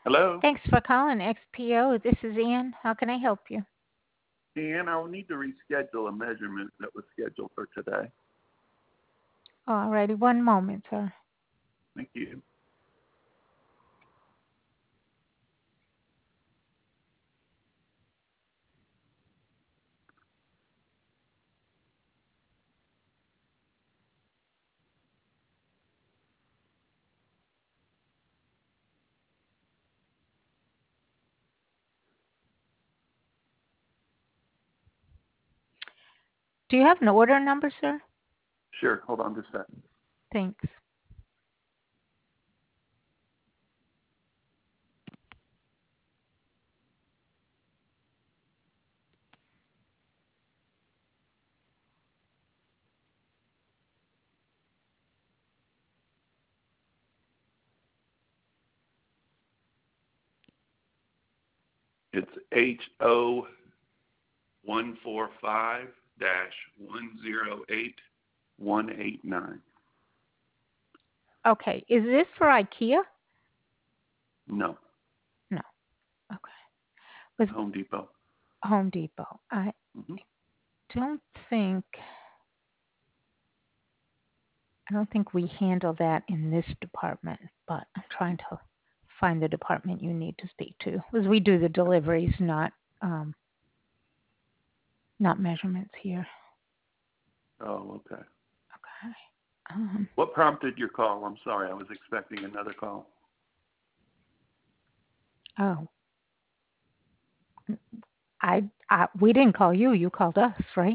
Hello? Thanks for calling XPO. This is Ann. How can I help you? Dan, I'll need to reschedule a measurement that was scheduled for today. Alrighty, one moment, sir. Thank you. Do you have an order number, sir? Sure, hold on just a second. Thanks. It's HO145-108189. Okay, is this for IKEA? No, No. Okay. With Home Depot. Home Depot. I Hmm. don't think I don't think we handle that in this department, but I'm trying to find the department you need to speak to. Because we do the deliveries, um not measurements here. Oh, okay. Okay. Um, What prompted your call? I'm sorry, I was expecting another call. oh, I we didn't call you. You called us, right?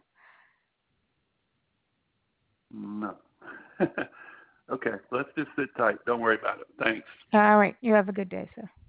No. Okay, let's just sit tight. Don't worry about it. Thanks. All right. You have a good day, sir.